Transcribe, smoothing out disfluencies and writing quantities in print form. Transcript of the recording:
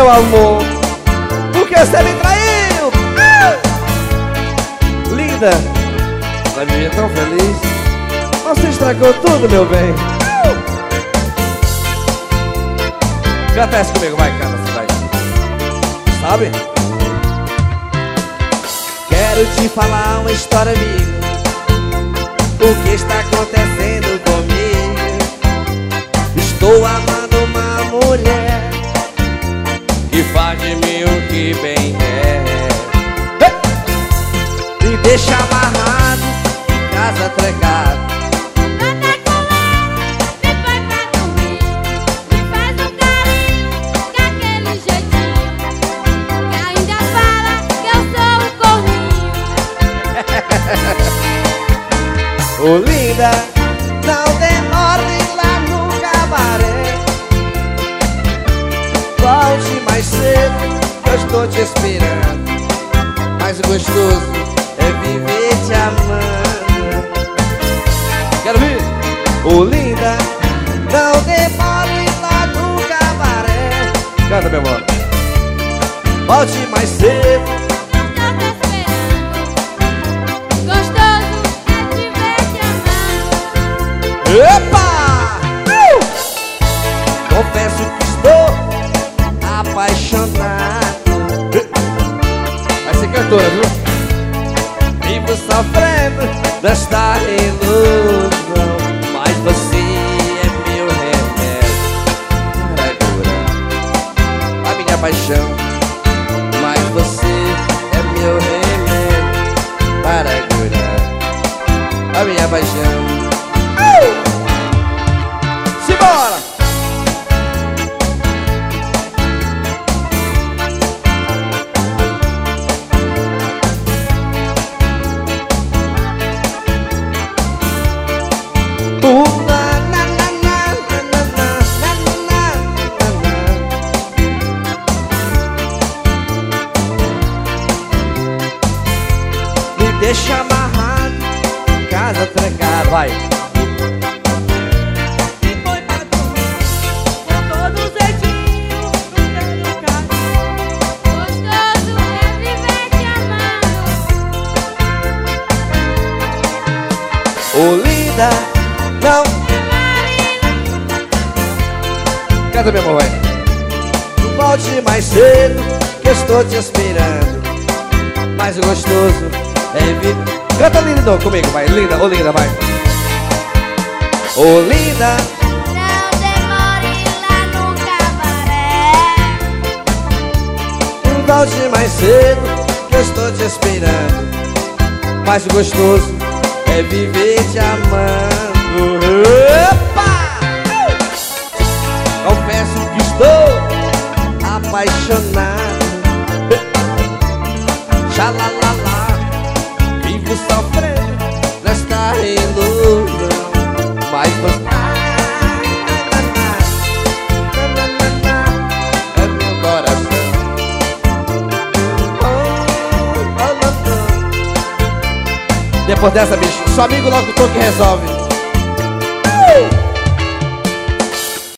meu amor, porque você me traiu. Linda, vai me ver tão feliz. Você estragou tudo, meu bem. Canta essa comigo, vai, canta, você vai. Sabe? Quero te falar uma história, amigo. O que está acontecendo comigo? Estou amando uma mulher que faz de mim o que bem quer. Me deixa amarrado, em casa trancado. Manda colar, me põe pra dormir. Me faz um carinho, daquele jeitinho, que ainda fala que eu sou um corninho. Ô linda, não demore lá no cabaré. Volte mais cedo, eu estou te esperando. Mais gostoso é viver te amando. Quero ver. Ô linda, não demore lá no cabaré. Canta, meu amor. Volte mais cedo. Eu tô esperando. Gostoso é te ver te amando. Epa! Confesso que estou apaixonado. Vai ser cantora, viu? Vivo sofrendo desta ilusão, mas você é meu remédio para curar a minha paixão. Mas você é meu remédio para curar a minha paixão. Simbora! Me deixa amarrado, casa trancada, vai. Me põe pra dormir, com todo jeitinho, no teu carinho. Gostoso é viver te amando. Ô linda, não. Canta, meu amor, vai. Volte mais cedo, que eu estou te esperando. Mais gostoso é viver. Canta, linda, comigo, vai. Linda, ô linda, vai. Ô linda, Não demore lá no cabaré. volte mais cedo, que eu estou te esperando. Mais gostoso é viver te amando. Opa! Confesso que estou apaixonado. Xalalala, vivo sofrendo nesta ilusão, mas você é meu coração. Depois dessa, bicho, só amigo locutor que resolve.